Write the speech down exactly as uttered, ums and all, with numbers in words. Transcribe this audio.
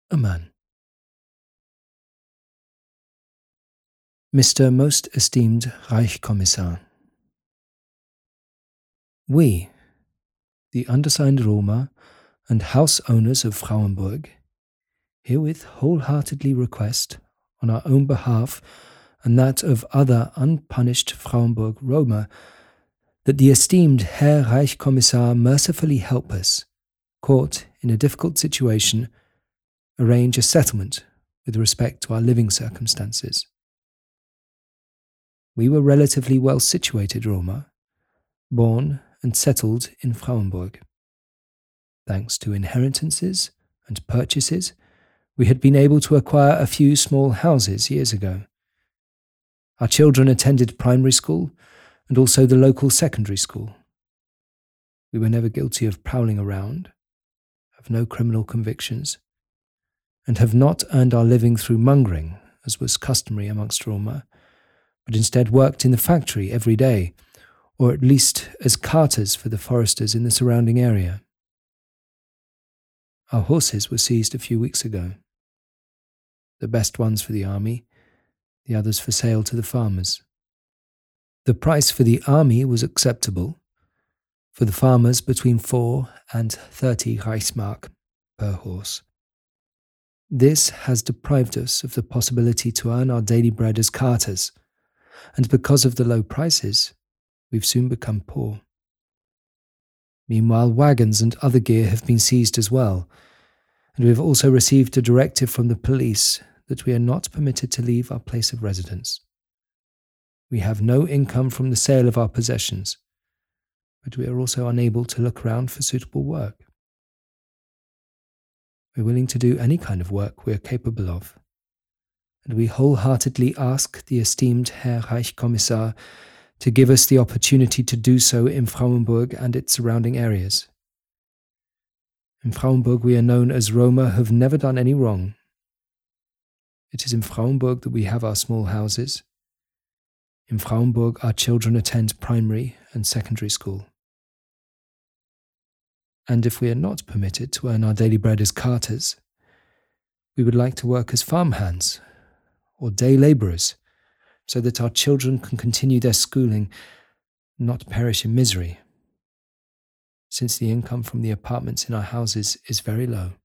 A man. Mister Most Esteemed Reichskommissar, we, the undersigned Roma and house owners of Frauenburg, herewith wholeheartedly request, on our own behalf and that of other unpunished Frauenburg Roma, that the esteemed Herr Reichskommissar mercifully help us, caught in a difficult situation, arrange a settlement with respect to our living circumstances. We were relatively well situated Roma, born and settled in Frauenburg. Thanks to inheritances and purchases, we had been able to acquire a few small houses years ago. Our children attended primary school and also the local secondary school. We were never guilty of prowling around, have no criminal convictions, and have not earned our living through mongering, as was customary amongst Roma, but instead worked in the factory every day, or at least as carters for the foresters in the surrounding area. Our horses were seized a few weeks ago. The best ones for the army, the others for sale to the farmers. The price for the army was acceptable, for the farmers between four and thirty Reichsmark per horse. This has deprived us of the possibility to earn our daily bread as carters, and because of the low prices, we've soon become poor. Meanwhile, wagons and other gear have been seized as well, and we have also received a directive from the police that we are not permitted to leave our place of residence. We have no income from the sale of our possessions, but we are also unable to look around for suitable work. We're willing to do any kind of work we are capable of, and we wholeheartedly ask the esteemed Herr Reichskommissar to give us the opportunity to do so in Frauenburg and its surrounding areas. In Frauenburg we are known as Roma who have never done any wrong. It is in Frauenburg that we have our small houses. In Frauenburg our children attend primary and secondary school. And if we are not permitted to earn our daily bread as carters, we would like to work as farmhands or day labourers, so that our children can continue their schooling and not perish in misery, since the income from the apartments in our houses is very low.